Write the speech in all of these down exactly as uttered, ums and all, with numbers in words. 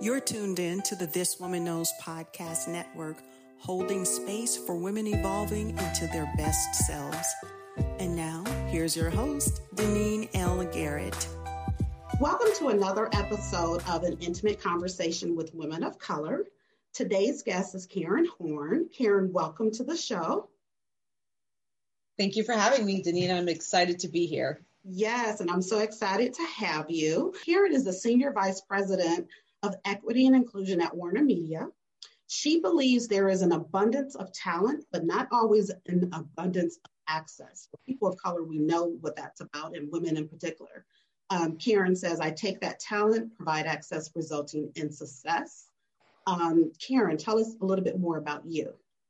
You're tuned in to the This Woman Knows podcast network, holding space for women evolving into their best selves. And now, here's your host, Deneen L. Garrett. Welcome to another episode of An Intimate Conversation with Women of Color. Today's guest is Karen Horn. Karen, welcome to the show. Thank you for having me, Deneen. I'm excited to be here. Yes, and I'm so excited to have you. Karen is the Senior Vice President of Equity and Inclusion at Warner Media. She believes there is an abundance of talent, but not always an abundance of access. For people of color, we know what that's about, and women in particular. Um, Karen says, I take that talent, provide access, resulting in success. Um, Karen, tell us a little bit more about you.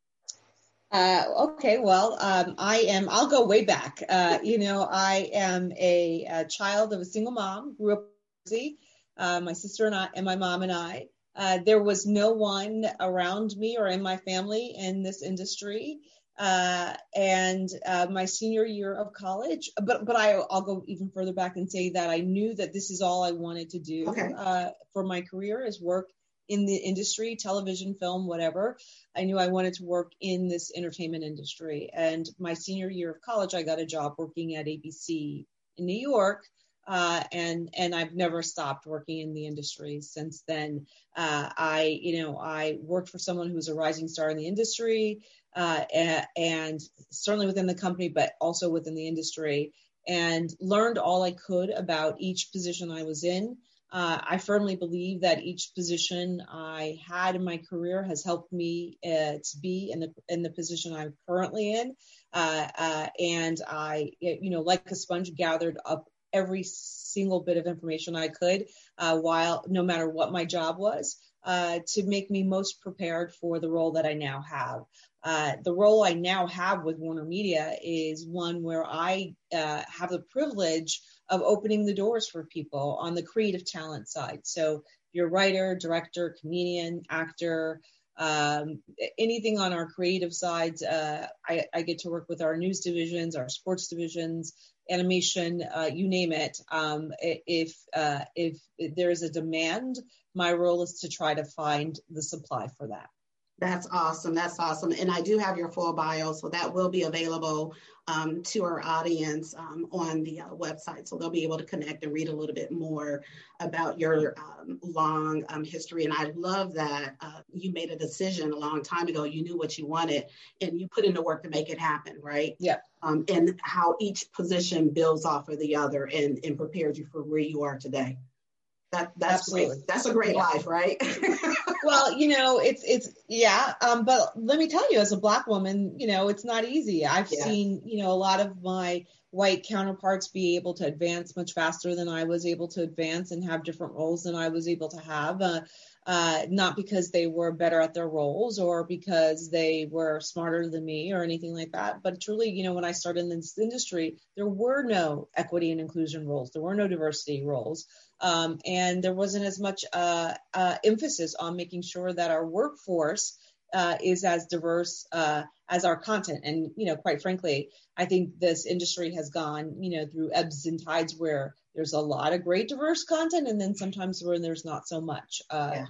Uh, okay, well, um, I am, I'll go way back. Uh, you know, I am a, a child of a single mom, grew up in Jersey. Uh, my sister and I, and my mom and I, uh, there was no one around me or in my family in this industry. Uh, and uh, my senior year of college, but but I, I'll go even further back and say that I knew that this is all I wanted to do okay. uh, for my career is work in the industry, television, film, whatever. I knew I wanted to work in this entertainment industry. And my senior year of college, I got a job working at A B C in New York. Uh, and, and I've never stopped working in the industry since then. Uh, I, you know, I worked for someone who was a rising star in the industry, uh, and, and certainly within the company, but also within the industry, and learned all I could about each position I was in. Uh, I firmly believe that each position I had in my career has helped me uh, to be in the in the position I'm currently in. Uh, uh, and I, you know, like a sponge, gathered up every single bit of information I could, uh, while no matter what my job was, uh, to make me most prepared for the role that I now have. Uh, the role I now have with Warner Media is one where I uh, have the privilege of opening the doors for people on the creative talent side. So if you're a writer, director, comedian, actor, um, anything on our creative sides, uh, I, I get to work with our news divisions, our sports divisions, animation, uh, you name it. Um, if, uh, if there is a demand, my role is to try to find the supply for that. That's awesome. That's awesome. And I do have your full bio, so that will be available um, to our audience um, on the uh, website. So they'll be able to connect and read a little bit more about your um, long um, history. And I love that uh, you made a decision a long time ago. You knew what you wanted and you put in the work to make it happen, right? Yeah. Um, and how each position builds off of the other and, and prepares you for where you are today. That, that's Absolutely. great. That's a great yeah. life, right? Well, you know, it's, it's, yeah. Um, but let me tell you, as a Black woman, you know, it's not easy. I've yeah. seen, you know, a lot of my white counterparts be able to advance much faster than I was able to advance and have different roles than I was able to have. Uh, uh, not because they were better at their roles or because they were smarter than me or anything like that. But truly, you know, when I started in this industry, there were no equity and inclusion roles. There were no diversity roles. Um, and there wasn't as much uh, uh, emphasis on making sure that our workforce uh, is as diverse uh, as our content. And, you know, quite frankly, I think this industry has gone, you know, through ebbs and tides where there's a lot of great diverse content and then sometimes where there's not so much. Uh, yeah.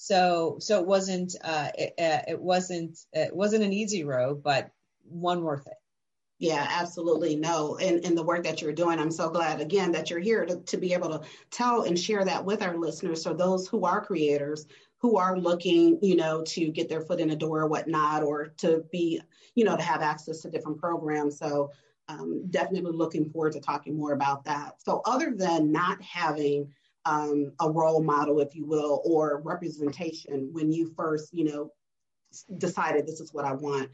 So so it wasn't uh, it, it wasn't it wasn't an easy road, but one worth it. Yeah, absolutely. No. And, and the work that you're doing, I'm so glad, again, that you're here to, to be able to tell and share that with our listeners. So those who are creators, who are looking, you know, to get their foot in the door or whatnot, or to be, you know, to have access to different programs. So um, definitely looking forward to talking more about that. So other than not having um, a role model, if you will, or representation when you first, you know, decided this is what I want,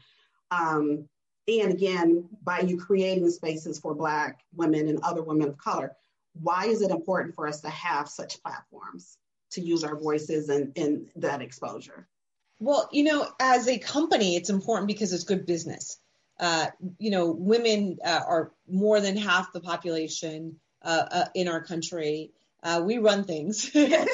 um, and again, by you creating spaces for Black women and other women of color, why is it important for us to have such platforms to use our voices and, and that exposure? Well, you know, as a company, it's important because it's good business. Uh, you know, women uh, are more than half the population uh, uh, in our country. Uh, we run things.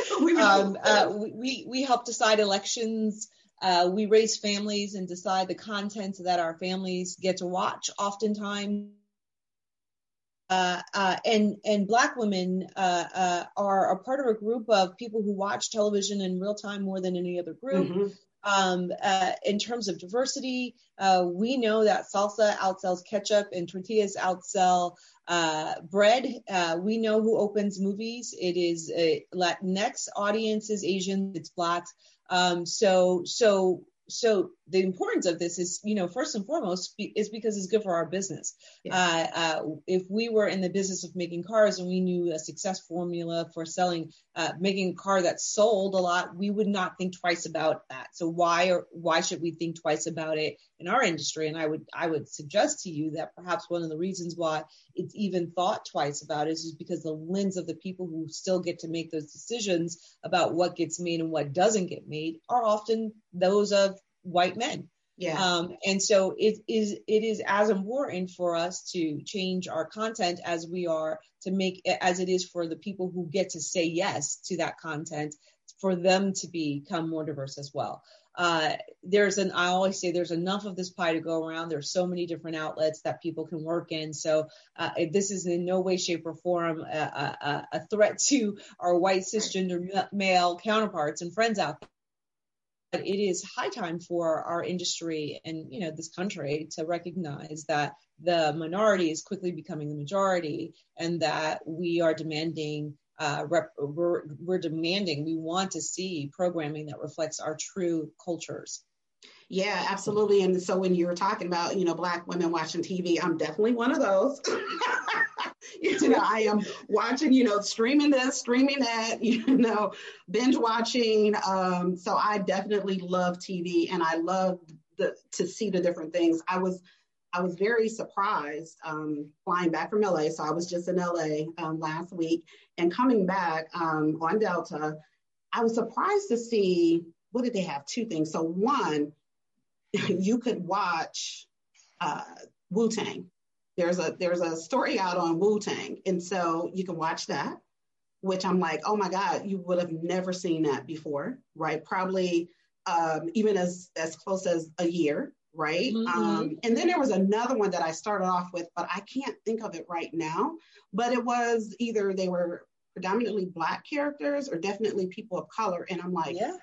um, uh, we, we help decide elections. Uh, we raise families and decide the content that our families get to watch. Oftentimes, Uh, uh, and and Black women uh, uh, are a part of a group of people who watch television in real time more than any other group. Mm-hmm. Um, uh, in terms of diversity, uh, we know that salsa outsells ketchup and tortillas outsell uh, bread. Uh, we know who opens movies. It is a Latinx audience, is Asian, it's Blacks. Um, so so. So the importance of this is, you know, first and foremost, is because it's good for our business. Yeah. Uh, uh, if we were in the business of making cars and we knew a success formula for selling, uh, making a car that sold a lot, we would not think twice about that. So why or why should we think twice about it in our industry? And I would I would suggest to you that perhaps one of the reasons why it's even thought twice about it is because the lens of the people who still get to make those decisions about what gets made and what doesn't get made are often those of white men. Yeah. Um, and so it is it is as important for us to change our content as we are to make as it is for the people who get to say yes to that content, for them to become more diverse as well. Uh, there's an, I always say there's enough of this pie to go around. There's so many different outlets that people can work in. So uh, this is in no way, shape, or form a, a, a threat to our white cisgender male counterparts and friends out there. But it is high time for our industry and, you know, this country to recognize that the minority is quickly becoming the majority, and that we are demanding Uh, rep, we're, we're demanding, we want to see programming that reflects our true cultures. Yeah, absolutely. And so when you were talking about, you know, Black women watching T V, I'm definitely one of those. You know, I am watching, you know, streaming this, streaming that, you know, binge watching. Um, so I definitely love T V, and I love the, to see the different things. I was I was very surprised um, flying back from L A. So I was just in L A um, last week, and coming back um, on Delta, I was surprised to see, what did they have? Two things. So one, you could watch uh, Wu-Tang. There's a there's a story out on Wu-Tang, and so you can watch that, which I'm like, oh my God, you would have never seen that before, right? Probably um, even as as close as a year. Right. Mm-hmm. Um, and then there was another one that I started off with, but I can't think of it right now. But it was either they were predominantly Black characters or definitely people of color. And I'm like, yeah,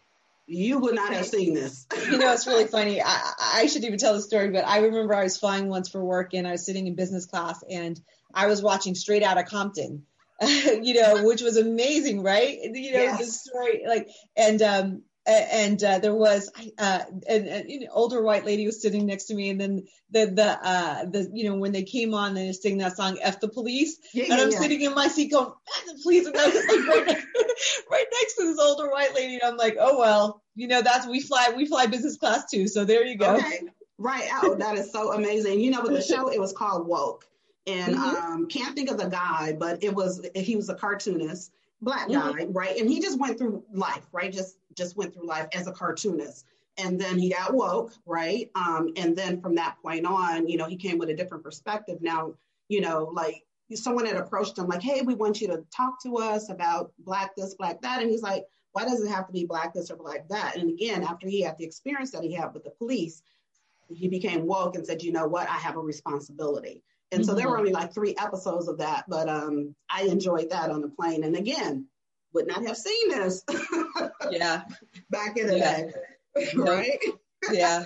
you would not have seen this. You know, it's really funny. I, I should even tell the story, but I remember I was flying once for work and I was sitting in business class and I was watching Straight Outta Compton, you know, which was amazing, right? You know, yes. The story, like, and, um, And uh, there was uh, an, an older white lady was sitting next to me, and then the the uh, the you know when they came on and they sing that song "F the Police," yeah, and I'm yeah. sitting in my seat going "F the Police," and I was like right, next, right next to this older white lady, and I'm like, oh well, you know that's we fly we fly business class too, so there you go. Okay, right. Oh, that is so amazing. You know, with the show, it was called Woke, and mm-hmm. um, can't think of the guy, but it was he was a cartoonist. Black guy, mm-hmm. right? And he just went through life, right? Just just went through life as a cartoonist. And then he got woke, right? Um, and then from that point on, you know, he came with a different perspective. Now, you know, like someone had approached him like, hey, we want you to talk to us about Black this, Black that. And he's like, why does it have to be Black this or Black that? And again, after he had the experience that he had with the police, he became woke and said, you know what, I have a responsibility. And mm-hmm. so there were only like three episodes of that, but um, I enjoyed that on the plane. And again, would not have seen this. Yeah. Back in the yeah. day, right? Yeah.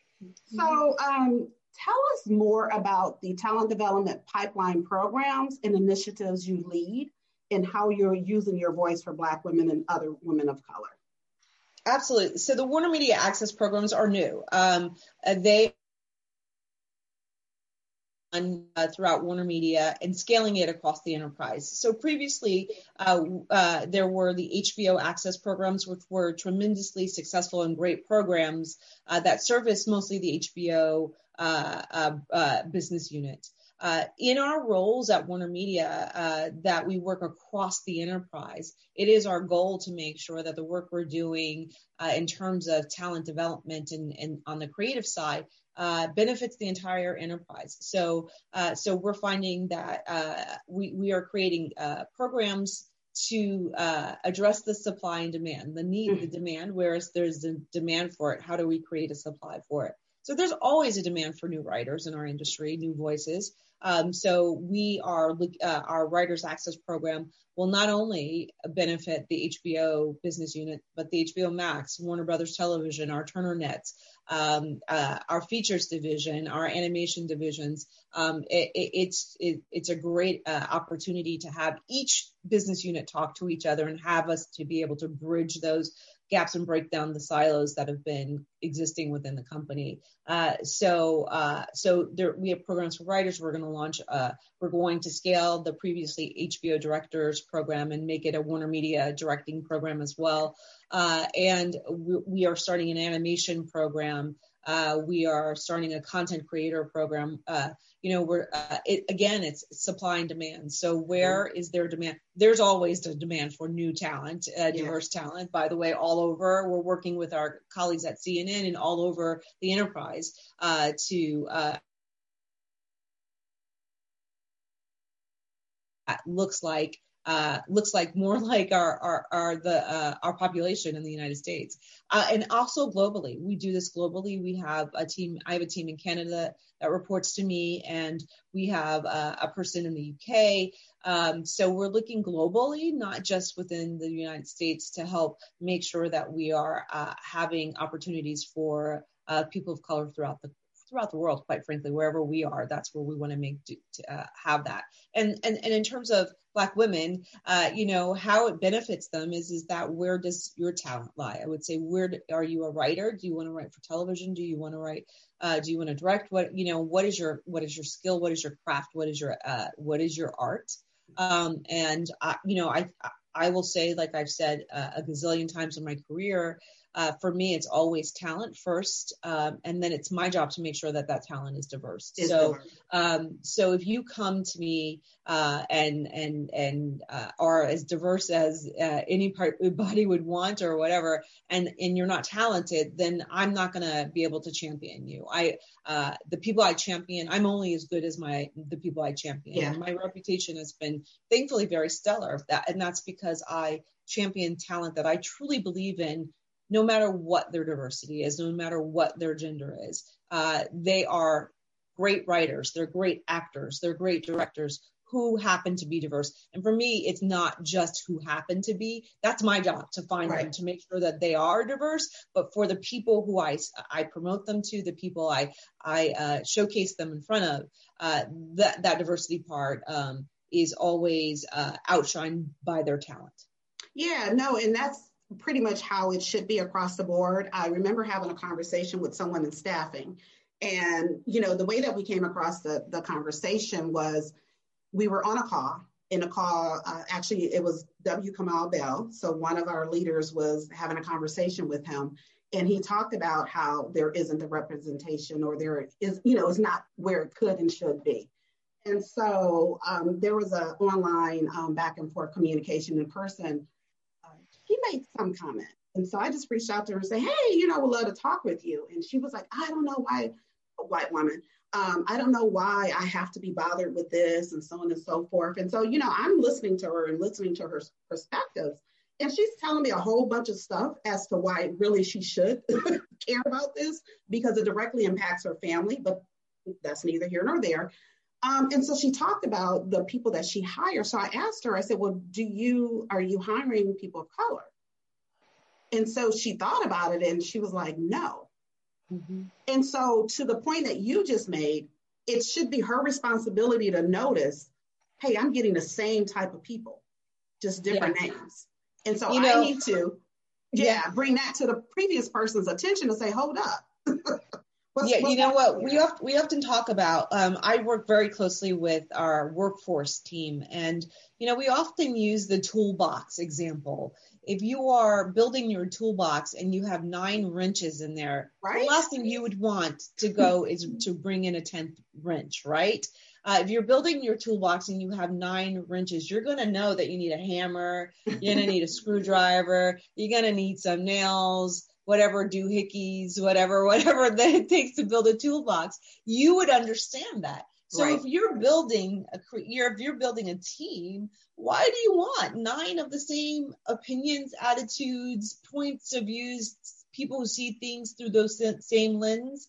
So um, tell us more about the talent development pipeline programs and initiatives you lead and how you're using your voice for Black women and other women of color. Absolutely. So the Warner Media Access programs are new. Um, they Uh, throughout Warner Media and scaling it across the enterprise. So previously, uh, uh, there were the H B O Access programs, which were tremendously successful and great programs uh, that serviced mostly the H B O uh, uh, uh, business unit. Uh, in our roles at Warner Media, uh, that we work across the enterprise, it is our goal to make sure that the work we're doing uh, in terms of talent development and, and on the creative side Uh, benefits the entire enterprise. So, uh, so we're finding that uh, we we are creating uh, programs to uh, address the supply and demand, the need, mm-hmm. the demand. Whereas there's a demand for it, how do we create a supply for it? So there's always a demand for new writers in our industry, new voices. Um, so we are, uh, our Writers Access Program will not only benefit the H B O business unit, but the H B O Max, Warner Brothers Television, our Turner Nets, um, uh, our features division, our animation divisions. Um, it, it, it's it, it's a great uh, opportunity to have each business unit talk to each other and have us to be able to bridge those gaps and break down the silos that have been existing within the company. Uh, so, uh, so there, we have programs for writers. We're going to launch. Uh, we're going to scale the previously H B O directors program and make it a Warner Media directing program as well. Uh, and we, we are starting an animation program. Uh, we are starting a content creator program. Uh, you know, we're uh, it, again, it's supply and demand. So where mm-hmm. is there demand? There's always a demand for new talent, uh, diverse yeah. talent. By the way, all over. We're working with our colleagues at C N N and all over the enterprise uh, to. Uh, looks like. Uh, looks like more like our our, our the uh, our population in the United States, uh, and also globally. We do this globally. We have a team. I have a team in Canada that reports to me, and we have uh, a person in the U K. Um, so we're looking globally, not just within the United States, to help make sure that we are uh, having opportunities for uh, people of color throughout the throughout the world. Quite frankly, wherever we are, that's where we want to make to, uh, have that. And and and in terms of Black women, uh, you know, how it benefits them is, is that where does your talent lie? I would say, where do, are you a writer? Do you want to write for television? Do you want to write, uh, do you want to direct? What, you know, what is your, what is your skill? What is your craft? What is your, uh, what is your art? Um, and, I, you know, I, I will say, like I've said uh, a gazillion times in my career, Uh, for me, it's always talent first, um, and then it's my job to make sure that that talent is diverse. Is so, um, so if you come to me uh, and and and uh, are as diverse as uh, anybody would want or whatever, and and you're not talented, then I'm not going to be able to champion you. I uh, the people I champion, I'm only as good as my the people I champion. Yeah. And my reputation has been thankfully very stellar. That, and that's because I champion talent that I truly believe in. No matter what their diversity is, no matter what their gender is, uh, they are great writers, they're great actors, they're great directors who happen to be diverse. And for me, it's not just who happen to be. That's my job, to find right. them, to make sure that they are diverse. But for the people who I, I promote them to, the people I, I uh, showcase them in front of, uh, that, that diversity part um, is always uh, outshined by their talent. Yeah, no, and that's pretty much how it should be across the board. I remember having a conversation with someone in staffing, and you know, the way that we came across the, the conversation was we were on a call. In a call, uh, actually, it was W. Kamau Bell. So one of our leaders was having a conversation with him, and he talked about how there isn't a representation, or there is, you know, it's not where it could and should be. And so um, there was an online um, back and forth communication in person. He made some comment. And so I just reached out to her and said, hey, you know, I would love to talk with you. And she was like, I don't know why, a white woman, um, I don't know why I have to be bothered with this and so on and so forth. And so, you know, I'm listening to her and listening to her perspectives. And she's telling me a whole bunch of stuff as to why really she should care about this, because it directly impacts her family, but that's neither here nor there. Um, and so she talked about the people that she hires. So I asked her, I said, well, do you, are you hiring people of color? And so she thought about it and she was like, no. Mm-hmm. And so to the point that you just made, it should be her responsibility to notice, hey, I'm getting the same type of people, just different yeah. names. And so you I know, need to, yeah, yeah, bring that to the previous person's attention and say, hold up. What's, yeah, what's you know what, we, oft, we often talk about, um, I work very closely with our workforce team, and, you know, we often use the toolbox example. If you are building your toolbox and you have nine wrenches in there, right? The last thing you would want to go is to bring in a tenth wrench, right? Uh, if you're building your toolbox and you have nine wrenches, you're going to know that you need a hammer, you're going to need a screwdriver, you're going to need some nails, whatever doohickeys, whatever, whatever that it takes to build a toolbox. You would understand that. So right. if you're building a, you're, if you're building a team, why do you want nine of the same opinions, attitudes, points of views, people who see things through those same lens?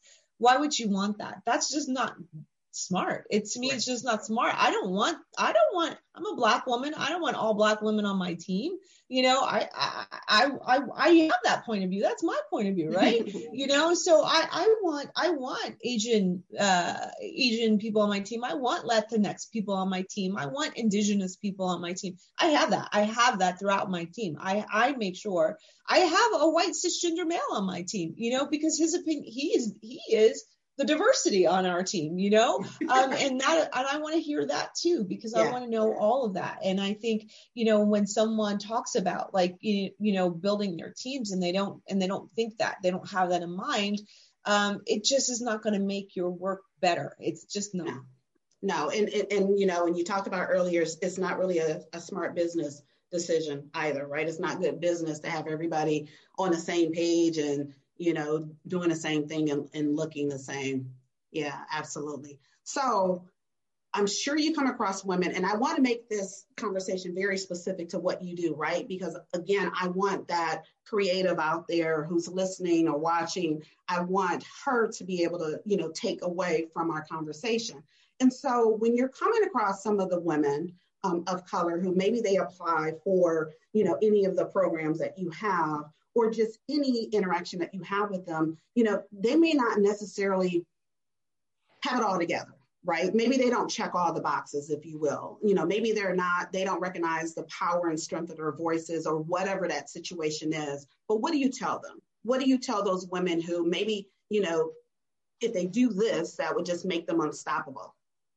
Why would you want that? That's just not smart. It's to me, it's just not smart. I don't want, I don't want, I'm a Black woman. I don't want all Black women on my team. You know, I, I, I, I, I have that point of view. That's my point of view, right? You know, so I, I want, I want Asian, uh, Asian people on my team. I want Latinx people on my team. I want Indigenous people on my team. I have that. I have that throughout my team. I, I make sure I have a white cisgender male on my team, you know, because his opinion, he is, he is the diversity on our team, you know, um, and that, and I want to hear that too, because yeah. I want to know all of that. And I think, you know, when someone talks about like, you, you know, building their teams and they don't, and they don't think that, they don't have that in mind, um, it just is not going to make your work better. It's just not. No, no. And, and, and, you know, and you talked about earlier, it's, it's not really a, a smart business decision either, right? It's not good business to have everybody on the same page and, you know, doing the same thing and, and looking the same. Yeah, absolutely. So I'm sure you come across women, and I want to make this conversation very specific to what you do, right? Because again, I want that creative out there who's listening or watching. I want her to be able to, you know, take away from our conversation. And so when you're coming across some of the women um, of color who maybe they apply for, you know, any of the programs that you have, or just any interaction that you have with them, you know, they may not necessarily have it all together, right? Maybe they don't check all the boxes, if you will. You know, maybe they're not, they don't recognize the power and strength of their voices or whatever that situation is. But what do you tell them? What do you tell those women who maybe, you know, if they do this, that would just make them unstoppable?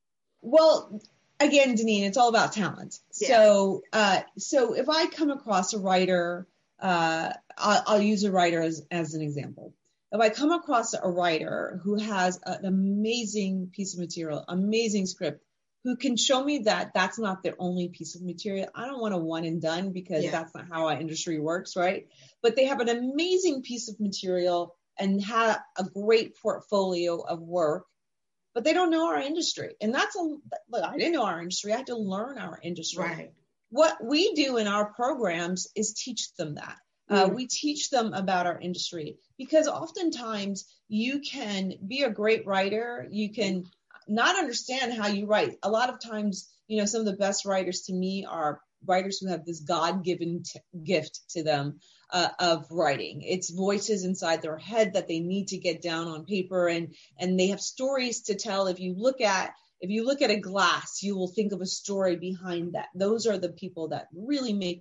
Well, again, Deneen, it's all about talent. Yeah. So, uh, so if I come across a writer, uh, I'll, I'll use a writer as, as an example. If I come across a writer who has an amazing piece of material, amazing script, who can show me that that's not their only piece of material, I don't want a one and done, because yeah. that's not how our industry works, right? But they have an amazing piece of material and have a great portfolio of work, but they don't know our industry. And that's a, look, I didn't know our industry. I had to learn our industry. Right. What we do in our programs is teach them that. Uh, we teach them about our industry, because oftentimes you can be a great writer. You can not understand how you write. A lot of times, you know, some of the best writers to me are writers who have this God-given t- gift to them uh, of writing. It's voices inside their head that they need to get down on paper, and and they have stories to tell. If you look at If you look at a glass, you will think of a story behind that. Those are the people that really make,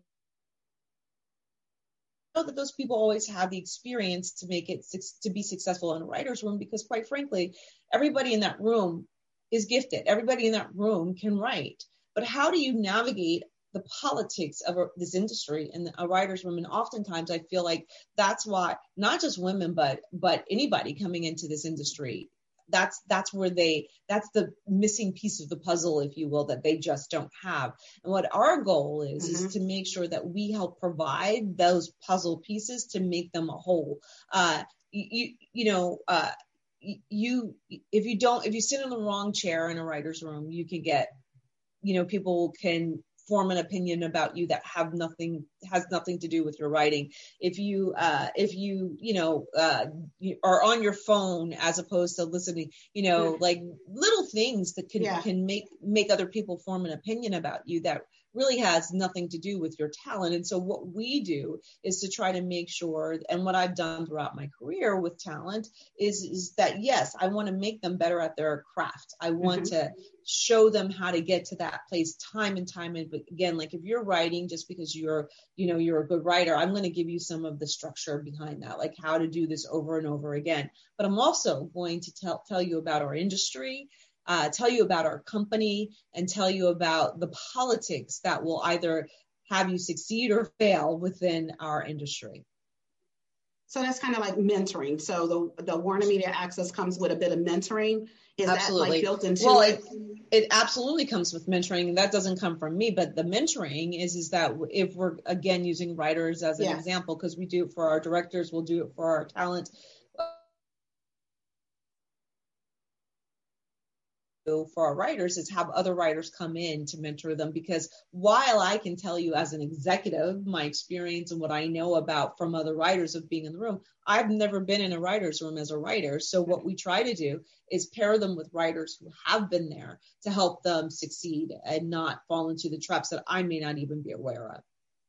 I know that those people always have the experience to make it, to be successful in a writer's room, because quite frankly, everybody in that room is gifted. Everybody in that room can write. But how do you navigate the politics of this industry in a writer's room? And oftentimes I feel like that's why, not just women, but but anybody coming into this industry, That's that's where they, that's the missing piece of the puzzle, if you will, that they just don't have. And what our goal is, mm-hmm. is to make sure that we help provide those puzzle pieces to make them a whole. Uh, you, you know, uh, you, if you don't, if you sit in the wrong chair in a writer's room, you can get, you know, people can form an opinion about you that have nothing, has nothing to do with your writing. If you, uh, if you, you know, uh, you are on your phone as opposed to listening, you know, yeah. like little things that can, yeah. can make, make other people form an opinion about you that really has nothing to do with your talent. And so what we do is to try to make sure, and what I've done throughout my career with talent is, is that, yes, I want to make them better at their craft. I want mm-hmm. to show them how to get to that place time and time. And again, like if you're writing just because you're, you know, you're a good writer, I'm going to give you some of the structure behind that, like how to do this over and over again. But I'm also going to tell, tell you about our industry, Uh, tell you about our company, and tell you about the politics that will either have you succeed or fail within our industry. So that's kind of like mentoring. So the, the Warner Media Access comes with a bit of mentoring. Is absolutely. That like built into well, it? it? It absolutely comes with mentoring, and that doesn't come from me. But the mentoring is is that if we're, again, using writers as an yeah. example, because we do it for our directors, we'll do it for our talent. for our writers is have other writers come in to mentor them, because while I can tell you as an executive my experience and what I know about from other writers of being in the room, I've never been in a writer's room as a writer. So what we try to do is pair them with writers who have been there to help them succeed and not fall into the traps that I may not even be aware of.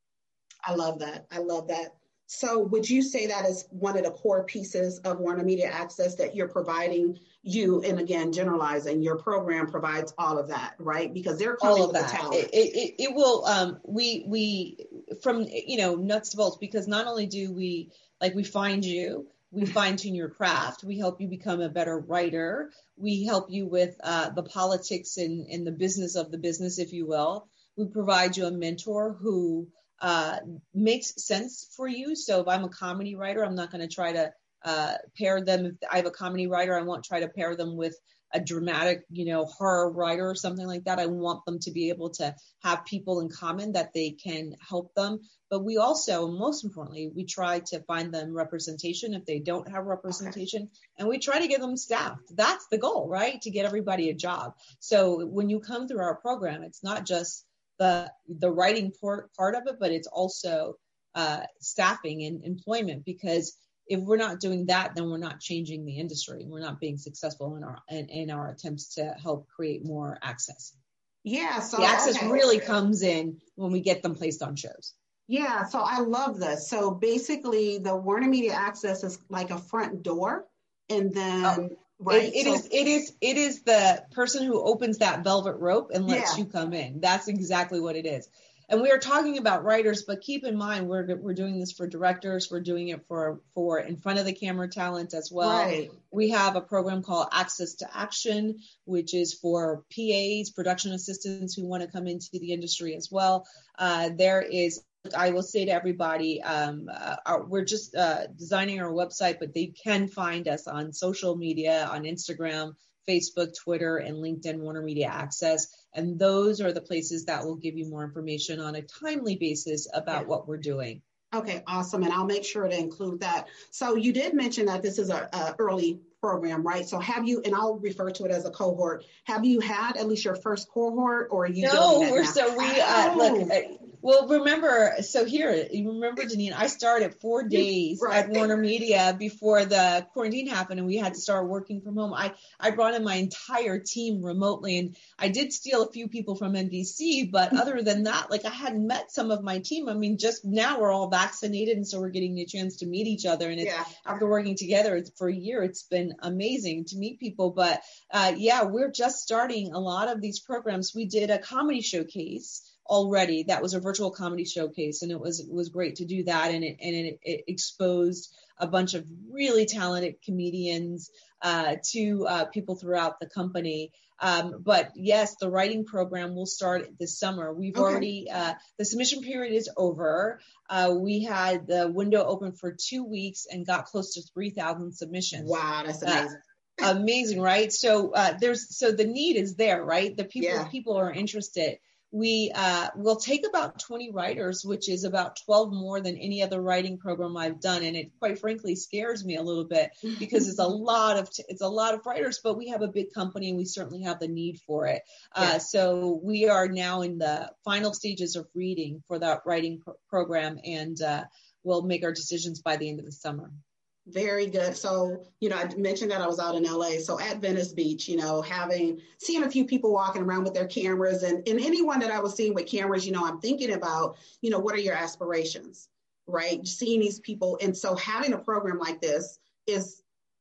I love that. I love that. So would you say that is one of the core pieces of Warner Media Access, that you're providing you, and again, generalizing, your program provides all of that, right? Because they're coming all of with that. the talent. It, it, it will, um, we, we, from, you know, nuts to bolts, because not only do we, like we find you, we fine tune your craft, we help you become a better writer, we help you with uh, the politics and, and the business of the business, if you will. We provide you a mentor who uh, makes sense for you. So if I'm a comedy writer, I'm not going to try to uh, pair them. If I have a comedy writer, I won't try to pair them with a dramatic, you know, horror writer or something like that. I want them to be able to have people in common that they can help them. But we also, most importantly, we try to find them representation if they don't have representation, okay. And we try to get them staffed. That's the goal, right? To get everybody a job. So when you come through our program, it's not just the the writing part, part of it, but it's also uh, staffing and employment, because if we're not doing that, then we're not changing the industry. We're not being successful in our in, in our attempts to help create more access. Yeah, so the access okay. really comes in when we get them placed on shows. Yeah, so I love this. So basically, the Warner Media Access is like a front door, and then oh, right. It, it so, is. It is. It is the person who opens that velvet rope and lets yeah. you come in. That's exactly what it is. And we are talking about writers, but keep in mind, we're we're doing this for directors. We're doing it for for in front of the camera talent as well. Right. We have a program called Access to Action, which is for P As, production assistants who want to come into the industry as well. Uh, there is. I will say to everybody, um, uh, our, we're just uh, designing our website, but they can find us on social media, on Instagram, Facebook, Twitter, and LinkedIn, Warner Media Access. And those are the places that will give you more information on a timely basis about yeah. what we're doing. Okay, awesome. And I'll make sure to include that. So you did mention that this is a, a early program, right? So have you, and I'll refer to it as a cohort, have you had at least your first cohort, or are you no, doing that we're now? so we, uh, oh. look, uh, well, remember, so here, you remember, Deneen, I started four days right. at Warner Media before the quarantine happened and we had to start working from home. I, I brought in my entire team remotely, and I did steal a few people from N B C, but other than that, like I hadn't met some of my team. I mean, just now we're all vaccinated, and so we're getting a chance to meet each other. And it's, yeah. after working together for a year, it's been amazing to meet people. But uh, yeah, we're just starting a lot of these programs. We did a comedy showcase already. That was a virtual comedy showcase, and it was it was great to do that, and it and it, it exposed a bunch of really talented comedians uh, to uh, people throughout the company. Um, but yes, the writing program will start this summer. We've okay. already uh, the submission period is over. Uh, we had the window open for two weeks and got close to three thousand submissions. Wow, that's amazing. Uh, amazing, right? So uh, there's so the need is there, right? The people yeah. people are interested. We uh, will take about twenty writers, which is about twelve more than any other writing program I've done, and it quite frankly scares me a little bit because it's a lot of t- it's a lot of writers. But we have a big company, and we certainly have the need for it. Uh, yeah. So we are now in the final stages of reading for that writing pro- program, and uh, we'll make our decisions by the end of the summer. Very good. So, you know, I mentioned that I was out in L A. So at Venice Beach, you know, having, seeing a few people walking around with their cameras, and, and anyone that I was seeing with cameras, you know, I'm thinking about, you know, what are your aspirations, right? Seeing these people. And so having a program like this is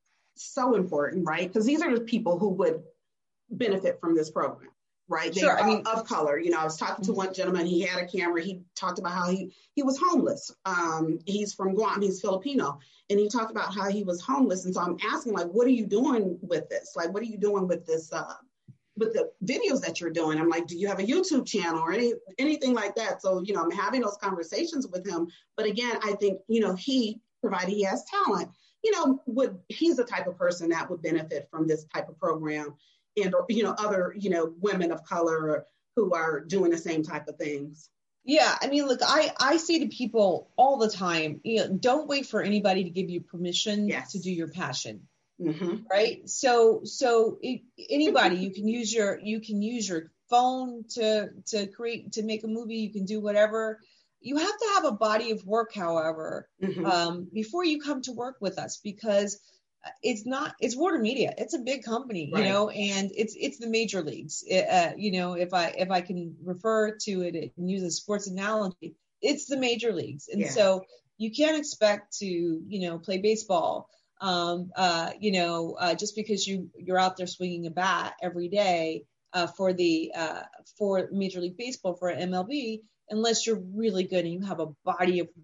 so important, right? Because these are the people who would benefit from this program. Right. Sure. They, I mean, of color. You know, I was talking to one gentleman, he had a camera. He talked about how he, he was homeless. Um, he's from Guam, he's Filipino. And he talked about how he was homeless. And so I'm asking, like, what are you doing with this? Like, what are you doing with this, uh, with the videos that you're doing? I'm like, do you have a YouTube channel or any, anything like that? So, you know, I'm having those conversations with him. But again, I think, you know, he, provided he has talent, you know, would, he's the type of person that would benefit from this type of program. And, or, you know, other, you know, women of color who are doing the same type of things. Yeah. I mean, look, I, I say to people all the time, you know, don't wait for anybody to give you permission yes. to do your passion. Mm-hmm. Right. So, so it, anybody, you can use your, you can use your phone to, to create, to make a movie. You can do whatever. You have to have a body of work, however, Mm-hmm. um, before you come to work with us, because it's not, it's Warner Media. It's a big company, you Right. know, and it's, it's the major leagues. It, uh, you know, if I, if I can refer to it and use a sports analogy, it's the major leagues. And Yeah. so you can't expect to, you know, play baseball, um, uh, you know, uh, just because you, you're out there swinging a bat every day, uh, for the, uh, for Major League Baseball, for M L B, unless you're really good and you have a body of,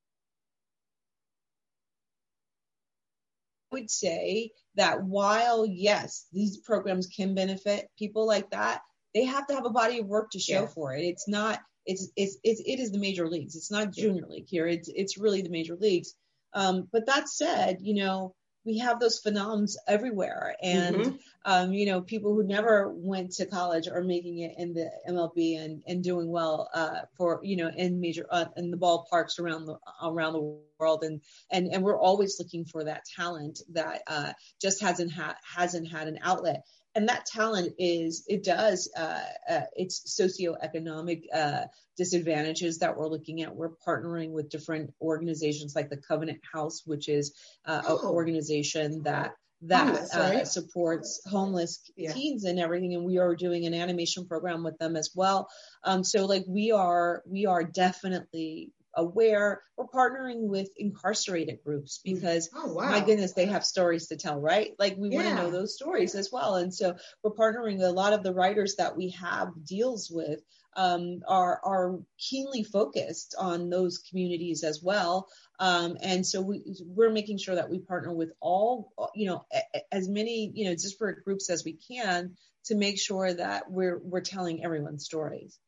I would say that while, yes, these programs can benefit people like that, they have to have a body of work to show Yeah. for it. It's not, it's, it's, it's, it is the major leagues. It's not junior league here. It's, it's really the major leagues. Um, but that said, you know, we have those phenoms everywhere. And, Mm-hmm. um, you know, people who never went to college are making it in the M L B and, and doing well, uh, for, you know, in major, uh, in the ballparks around the, around the world. And, and, and we're always looking for that talent that, uh, just hasn't had, hasn't had an outlet. And that talent is, it does, uh, uh, it's socioeconomic uh, disadvantages that we're looking at. We're partnering with different organizations like the Covenant House, which is uh, Oh. an organization that that Homeless, right? uh, supports homeless Yeah. teens and everything. And we are doing an animation program with them as well. Um, so like we are, we are definitely aware. We're partnering with incarcerated groups because Oh, wow. my goodness, they have stories to tell, right? Like we want to Yeah. know those stories as well. And so we're partnering. A lot of the writers that we have deals with um, are, are keenly focused on those communities as well. Um, and so we, we're making sure that we partner with all, you know, as many, you know, disparate groups as we can to make sure that we're, we're telling everyone's stories.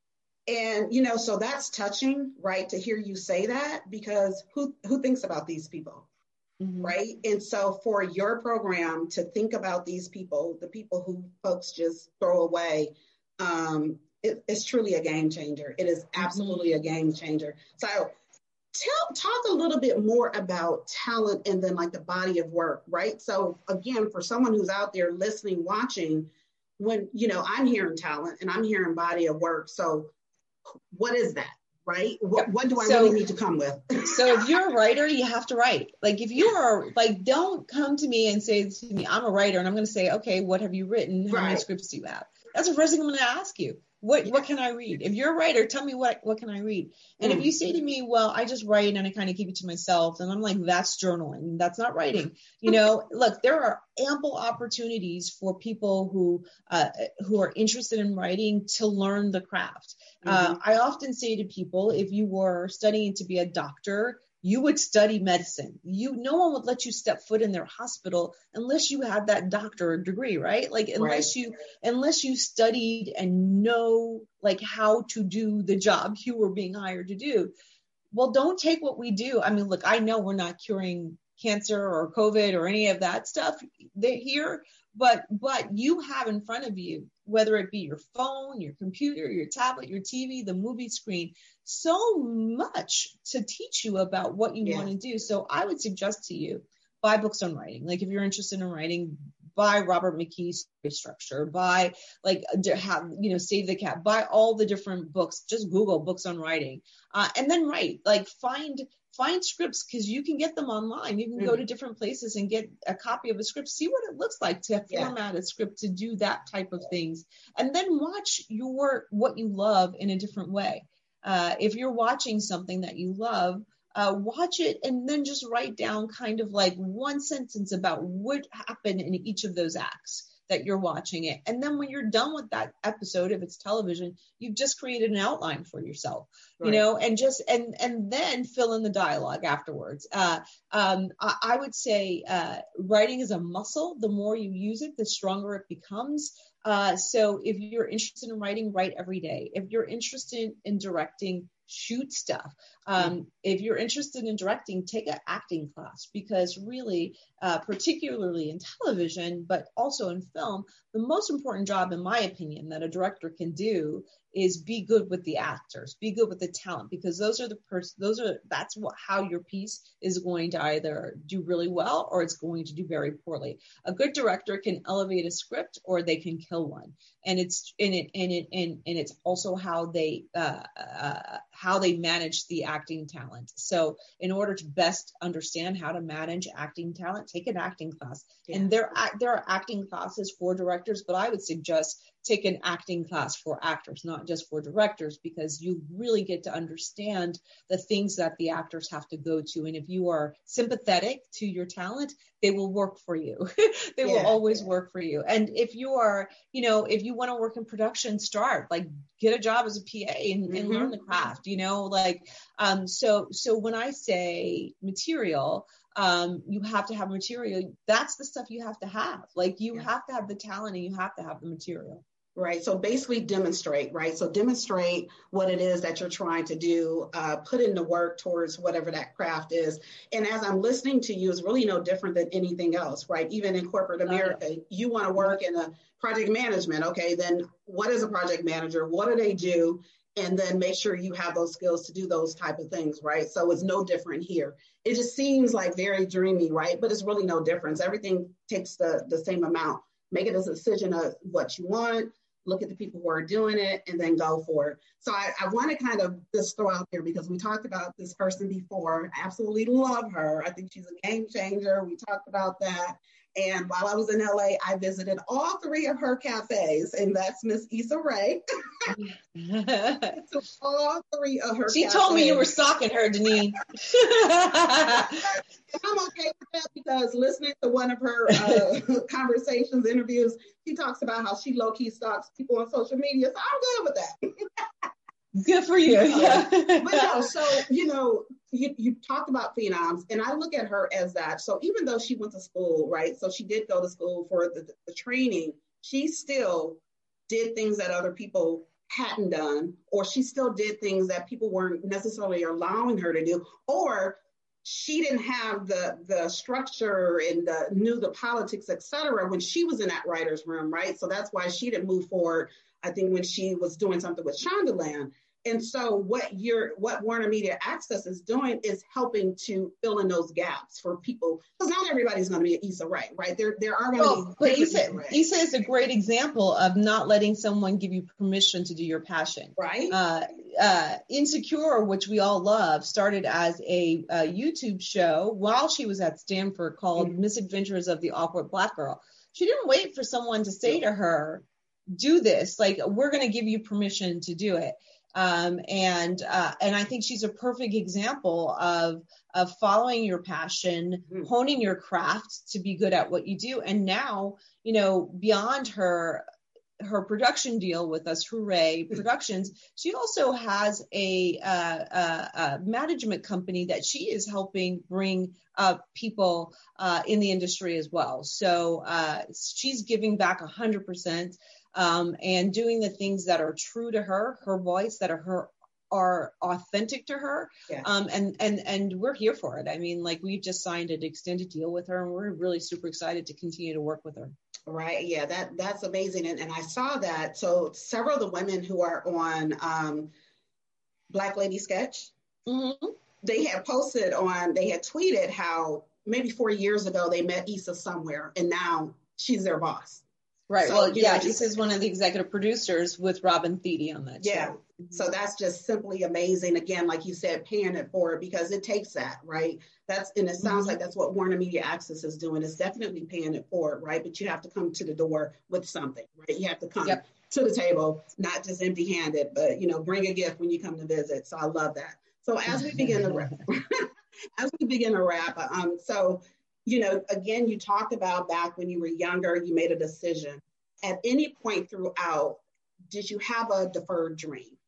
And, you know, so that's touching, right, to hear you say that, because who who thinks about these people, mm-hmm. right? And so for your program to think about these people, the people who folks just throw away, um, it, it's truly a game changer. It is absolutely mm-hmm. a game changer. So tell, talk a little bit more about talent and then like the body of work, right? So again, for someone who's out there listening, watching, when, you know, I'm hearing talent and I'm hearing body of work. So what is that, right? What, what do I so, really need to come with? So if you're a writer, you have to write. Like if you are, like, don't come to me and say to me, I'm a writer, and I'm going to say, okay, what have you written? How right. many scripts do you have? That's the first thing I'm going to ask you. What yeah. what can I read? If you're a writer, tell me what, what can I read? And mm. if you say to me, well, I just write and I kind of keep it to myself, and I'm like, that's journaling. That's not writing. You know, look, there are ample opportunities for people who uh, who are interested in writing to learn the craft. Mm-hmm. Uh, I often say to people, if you were studying to be a doctor, you would study medicine. You, no one would let you step foot in their hospital unless you had that doctorate degree, right? Like unless right. you, unless you studied and know like how to do the job you were being hired to do. Well, don't take what we do. I mean, look, I know we're not curing cancer or COVID or any of that stuff here, but, but you have in front of you, whether it be your phone, your computer, your tablet, your T V, the movie screen, so much to teach you about what you yeah. want to do. So I would suggest to you, buy books on writing. Like if you're interested in writing, buy Robert McKee's Structure, buy like, have, you know, Save the Cat, buy all the different books, just Google books on writing, uh, and then write, like find, find scripts, because you can get them online. You can mm. go to different places and get a copy of a script, see what it looks like to yeah. format a script to do that type of things. And then watch your, what you love in a different way. Uh, if you're watching something that you love, uh, watch it and then just write down kind of like one sentence about what happened in each of those acts that you're watching it. And then when you're done with that episode, if it's television, you've just created an outline for yourself, right. you know, and just, and, and then fill in the dialogue afterwards. Uh, um, I, I would say, uh, writing is a muscle. The more you use it, the stronger it becomes. Uh, so if you're interested in writing, write every day. If you're interested in directing, shoot stuff. Um, mm. If you're interested in directing, take an acting class, because really, uh, particularly in television, but also in film, the most important job, in my opinion, that a director can do is be good with the actors, be good with the talent, because those are the person, those are, that's what, how your piece is going to either do really well or it's going to do very poorly. A good director can elevate a script or they can kill one. And it's in it, and it, and, and it's also how they, uh, uh, how they manage the acting talent. So in order to best understand how to manage acting talent, take an acting class. Yeah. And there, there are acting classes for directors, but I would suggest take an acting class for actors, not just for directors, because you really get to understand the things that the actors have to go to. And if you are sympathetic to your talent, they will work for you. They yeah, will always yeah. work for you. And if you are, you know, if you want to work in production, start, like get a job as a P A and, mm-hmm. and learn the craft, you know, like, um, so, so when I say material, um, you have to have material. That's the stuff you have to have. Like you yeah. have to have the talent and you have to have the material. Right. So basically demonstrate, right? So demonstrate what it is that you're trying to do, uh, put in the work towards whatever that craft is. And as I'm listening to you, it's really no different than anything else, right? Even in corporate America, oh, yeah. you want to work in a project management. Okay, then what is a project manager? What do they do? And then make sure you have those skills to do those type of things, right? So it's no different here. It just seems like very dreamy, right? But it's really no difference. Everything takes the, the same amount. Make it a decision of what you want. Look at the people who are doing it and then go for it. So I, I want to kind of just throw out there, because we talked about this person before. I absolutely love her. I think she's a game changer. We talked about that. And while I was in L A, I visited all three of her cafes, and that's Miss Issa Rae. So all three of her She cafes. told me you were stalking her, Deneen. I'm okay with that, because listening to one of her uh, conversations, interviews, she talks about how she low-key stalks people on social media. So I'm good with that. Good for you. Yeah. But no, so, you know, you, you talked about phenoms, and I look at her as that. So even though she went to school, right? So she did go to school for the, the training, she still did things that other people hadn't done, or she still did things that people weren't necessarily allowing her to do, or she didn't have the, the structure and the, knew the politics, et cetera, when she was in that writer's room, right? So that's why she didn't move forward, I think, when she was doing something with Shondaland. And so what you're, what Warner Media Access is doing is helping to fill in those gaps for people, because not everybody's going to be an Issa Rae, right? There, there are going to well, be. But Issa, Issa is a great example of not letting someone give you permission to do your passion. Right. Uh, uh, Insecure, which we all love, started as a, a YouTube show while she was at Stanford called mm-hmm. Misadventures of the Awkward Black Girl. She didn't wait for someone to say to her, do this, like, we're going to give you permission to do it. Um, and uh, and I think she's a perfect example of of following your passion, mm-hmm. honing your craft to be good at what you do. And now, you know, beyond her her production deal with us, Hooray Productions, she also has a, uh, a, a management company that she is helping bring uh, people uh, in the industry as well. So uh, she's giving back one hundred percent. Um, and doing the things that are true to her, her voice, that are her are authentic to her. Yeah. Um, and, and, and we're here for it. I mean, like, we've just signed an extended deal with her, and we're really super excited to continue to work with her. Right. Yeah, that that's amazing. And, and I saw that. So several of the women who are on um, Black Lady Sketch, mm-hmm. they had posted on, they had tweeted how maybe four years ago they met Issa somewhere, and now she's their boss. Right. So, well, yeah, Issa is one of the executive producers with Robin Thede on that yeah. show. So that's just simply amazing. Again, like you said, paying it forward, because it takes that, right? That's, and it sounds mm-hmm. like that's what Warner Media Access is doing. It's definitely paying it forward, right? But you have to come to the door with something, right? You have to come yep. to the table, not just empty handed, but, you know, bring a gift when you come to visit. So I love that. So as we begin to wrap, as we begin to wrap, um, so, you know, again, you talked about back when you were younger, you made a decision. At any point throughout, did you have a deferred dream?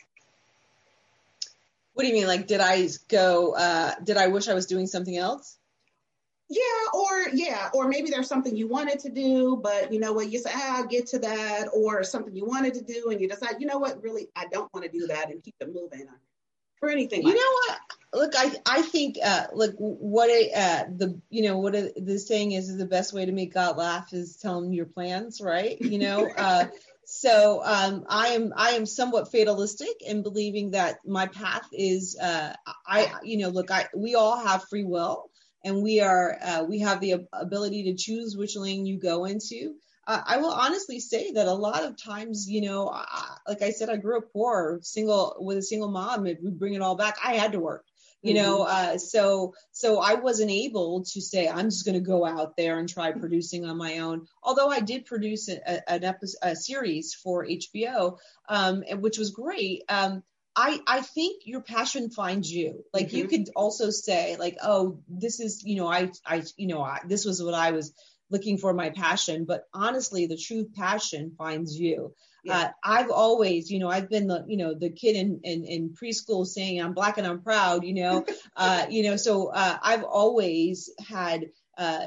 What do you mean? Like, did I go, uh, did I wish I was doing something else? Yeah, or yeah, or maybe there's something you wanted to do, but you know what, you say, ah, I'll get to that, or something you wanted to do and you decide, you know what, really, I don't want to do that, and keep it moving, or anything. You like know that. what? Look, I I think uh, look what a, uh, the you know what a, the saying is is the best way to make God laugh is tell him your plans, right? You know, uh, so um, I am I am somewhat fatalistic in believing that my path is uh, I you know look I we all have free will, and we are uh, we have the ability to choose which lane you go into. Uh, I will honestly say that a lot of times, you know, I, like I said, I grew up poor, single with a single mom. If we bring it all back, I had to work. You know, uh, so so I wasn't able to say I'm just going to go out there and try producing on my own. Although I did produce a, an episode, a series for H B O, um, which was great. Um, I I think your passion finds you. Like mm-hmm. you could also say like, oh, this is you know I I you know I, this was what I was looking for, my passion. But honestly, the true passion finds you. Yeah. Uh, I've always, you know, I've been the, you know, the kid in, in, in preschool saying I'm Black and I'm proud, you know, uh, you know, so uh, I've always had uh,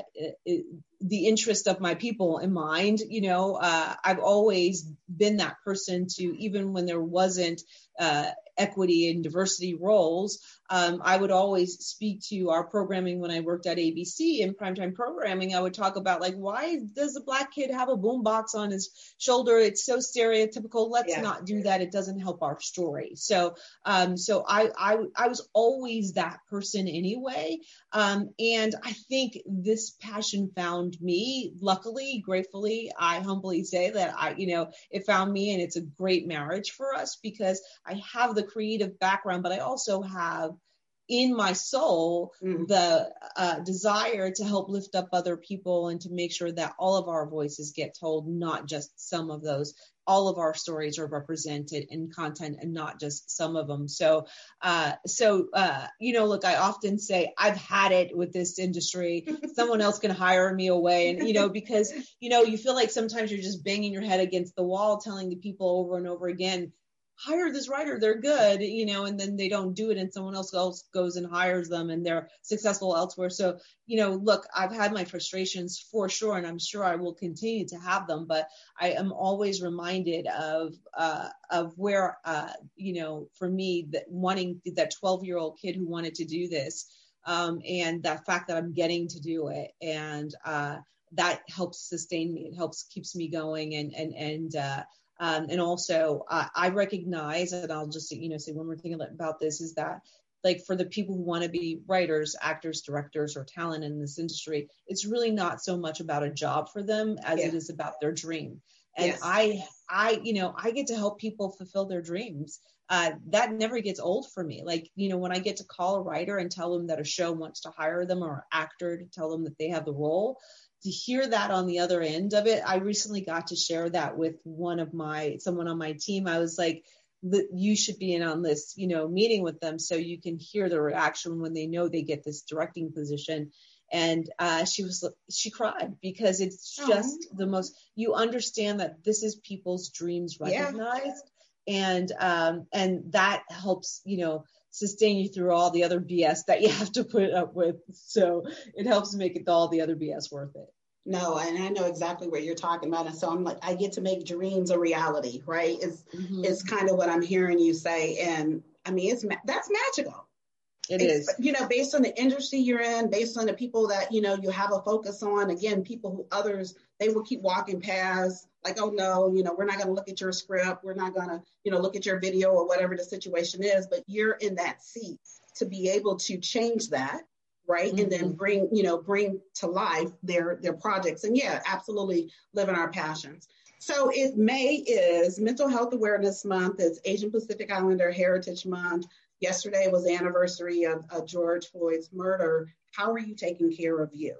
the interest of my people in mind. You know, uh, I've always been that person to, even when there wasn't uh, equity and diversity roles, um, I would always speak to our programming when I worked at A B C in primetime programming. I would talk about like, why does a Black kid have a boombox on his shoulder? It's so stereotypical. Let's yeah. not do that. It doesn't help our story. So, um, so I, I, I was always that person anyway. Um, and I think this passion found me. Luckily, gratefully, I humbly say that I, you know, it found me, and it's a great marriage for us because I have the creative background, but I also have in my soul mm. the uh, desire to help lift up other people and to make sure that all of our voices get told, not just some of those. All of our stories are represented in content and not just some of them. So, uh, so uh, you know, look, I often say I've had it with this industry. Someone else can hire me away, and you know, because you know, you feel like sometimes you're just banging your head against the wall, telling the people over and over again, hire this writer, they're good, you know, and then they don't do it and someone else else goes and hires them and they're successful elsewhere. So, you know, look, I've had my frustrations for sure, and I'm sure I will continue to have them, but I am always reminded of, uh, of where, uh, you know, for me, that wanting that twelve year old kid who wanted to do this, um, and that fact that I'm getting to do it. And, uh, that helps sustain me. It helps, keeps me going. And, and, and, uh, Um, and also, uh, I recognize, and I'll just, you know, say one more thing about this, is that, like, for the people who want to be writers, actors, directors, or talent in this industry, it's really not so much about a job for them as yeah. it is about their dream. And yes. I, I, you know, I get to help people fulfill their dreams. Uh, that never gets old for me. Like, you know, when I get to call a writer and tell them that a show wants to hire them, or an actor to tell them that they have the role, to hear that on the other end of it, I recently got to share that with one of my, someone on my team. I was like, you should be in on this, you know, meeting with them so you can hear the reaction when they know they get this directing position. And uh, she was, she cried because it's just oh. the most, you understand that this is people's dreams recognized. Yeah. And, um, and that helps, you know, sustain you through all the other B S that you have to put up with. So it helps make it all the other B S worth it. No, and I know exactly what you're talking about. And so I'm like, I get to make dreams a reality, right? It's, mm-hmm. it's kind of what I'm hearing you say. And I mean, it's, that's magical. It it's, is. You know, based on the industry you're in, based on the people that, you know, you have a focus on, again, people who others, they will keep walking past like, oh no, you know, we're not going to look at your script. We're not going to, you know, look at your video or whatever the situation is, but you're in that seat to be able to change that. Right. Mm-hmm. And then bring, you know, bring to life their, their projects. And yeah, absolutely living our passions. So if May is Mental Health Awareness Month, it's Asian Pacific Islander Heritage Month. Yesterday was the anniversary of, of George Floyd's murder. How are you taking care of you?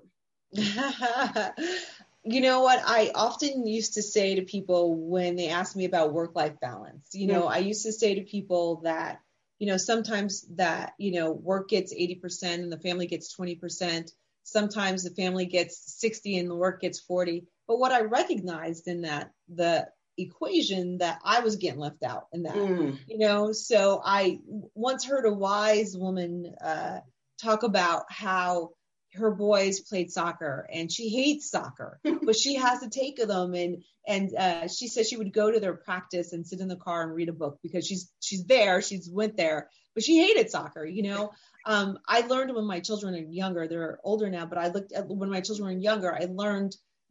You know what? I often used to say to people when they ask me about work-life balance, you know, mm-hmm. I used to say to people that, you know, sometimes that, you know, work gets eighty percent and the family gets twenty percent. Sometimes the family gets sixty and the work gets forty. But what I recognized in that, the equation, that I was getting left out in that, mm. you know, so I once heard a wise woman uh, talk about how her boys played soccer and she hates soccer, but she has to take them. And, and uh, she said she would go to their practice and sit in the car and read a book because she's, she's there, she's went there, but she hated soccer. You know, um, I learned when my children are younger, they're older now, but I looked at when my children were younger, I learned,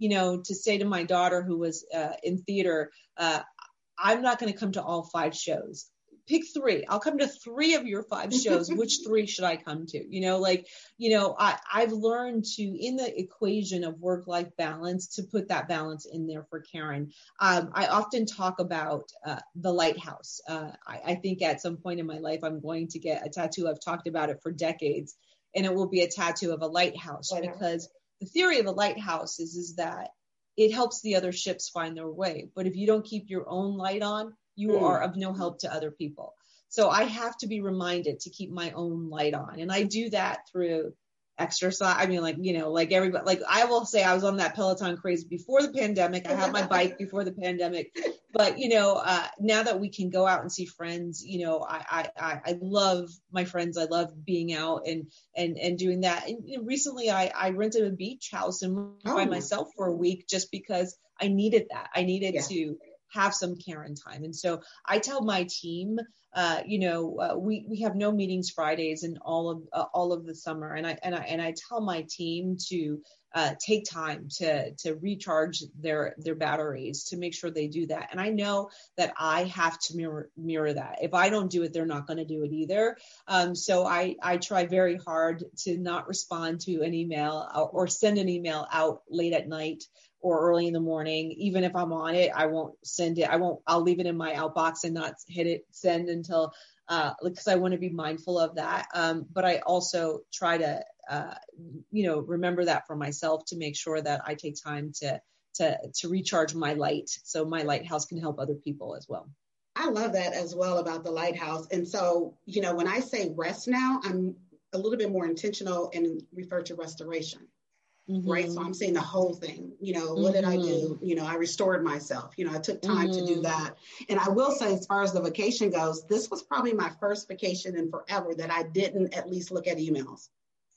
you know, to say to my daughter who was uh, in theater, uh, I'm not going to come to all five shows. Pick three. I'll come to three of your five shows. Which three should I come to? You know, like, you know, I, I've learned to, in the equation of work-life balance, to put that balance in there for Karen. Um, I often talk about uh, the lighthouse. Uh, I, I think at some point in my life, I'm going to get a tattoo. I've talked about it for decades, and it will be a tattoo of a lighthouse, because the theory of a lighthouse is, is that it helps the other ships find their way. But if you don't keep your own light on, you mm. are of no help to other people. So I have to be reminded to keep my own light on. And I do that through exercise. I mean, like, you know, like everybody, like I will say I was on that Peloton craze before the pandemic. I had my bike before the pandemic, but you know, uh, now that we can go out and see friends, you know, I, I, I love my friends. I love being out and, and, and doing that. And you know, recently I, I rented a beach house and moved oh. by myself for a week just because I needed that. I needed yeah. to have some Karen time. And so I tell my team, uh, you know, uh, we, we have no meetings Fridays and all of, uh, all of the summer. And I, and I, and I tell my team to, uh, take time to, to recharge their, their batteries, to make sure they do that. And I know that I have to mirror, mirror that. If I don't do it, they're not going to do it either. Um, so I, I try very hard to not respond to an email or, or send an email out late at night or early in the morning. Even if I'm on it, I won't send it. I won't, I'll leave it in my outbox and not hit it send until, uh, because I want to be mindful of that. Um, but I also try to, uh, you know, remember that for myself, to make sure that I take time to, to, to recharge my light, so my lighthouse can help other people as well. I love that as well about the lighthouse. And so, you know, when I say rest now, I'm a little bit more intentional and refer to restoration. Mm-hmm. Right. So I'm saying the whole thing, you know, what mm-hmm. did I do? You know, I restored myself, you know, I took time mm-hmm. to do that. And I will say, as far as the vacation goes, this was probably my first vacation in forever that I didn't at least look at emails.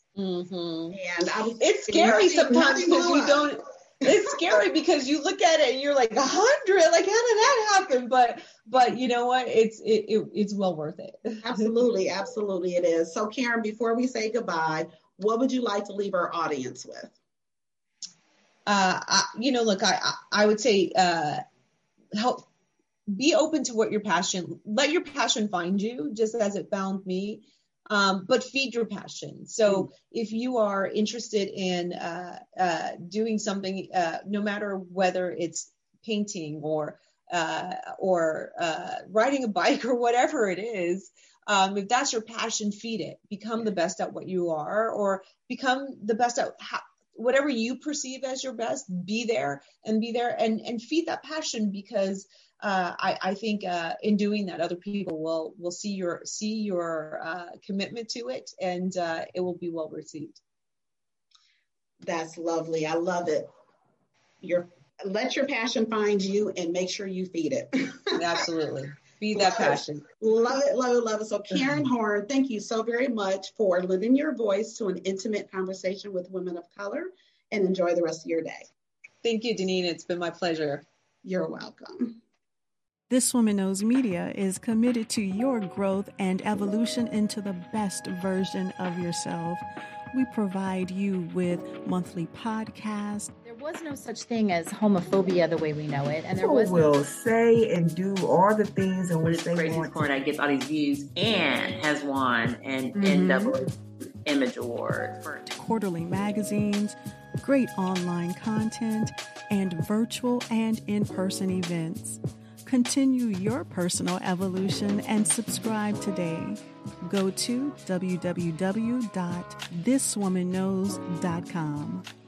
Mm-hmm. And I was, it's scary sometimes because you don't, it's scary because you look at it and you're like a hundred, like, how did that happen? But, but you know what? It's, it, it it's well worth it. Absolutely. Absolutely. It is. So Karen, before we say goodbye, what would you like to leave our audience with? Uh, I, you know, look, I, I would say, uh, help, be open to what your passion, let your passion find you, just as it found me, um, but feed your passion. So mm. if you are interested in, uh, uh, doing something, uh, no matter whether it's painting or, uh, or, uh, riding a bike or whatever it is, Um, if that's your passion, feed it. Become the best at what you are, or become the best at how, whatever you perceive as your best. Be there and be there and, and feed that passion, because uh, I, I think uh, in doing that, other people will will see your see your uh, commitment to it, and uh, it will be well received. That's lovely. I love it. Your let your passion find you, and make sure you feed it. Absolutely. Feed that passion. Love it, love it, love it. So Karen Horn, thank you so very much for lending your voice to an intimate conversation with women of color, and enjoy the rest of your day. Thank you, Deneen. It's been my pleasure. You're welcome. This Woman Knows Media is committed to your growth and evolution into the best version of yourself. We provide you with monthly podcasts. There was no such thing as homophobia the way we know it. And there People was will no... say and do all the things in which they Crazy want. Corner gets all these views and has won an mm-hmm. N double A Image Award. For quarterly magazines, great online content, and virtual and in-person events. Continue your personal evolution and subscribe today. Go to w w w dot this woman knows dot com.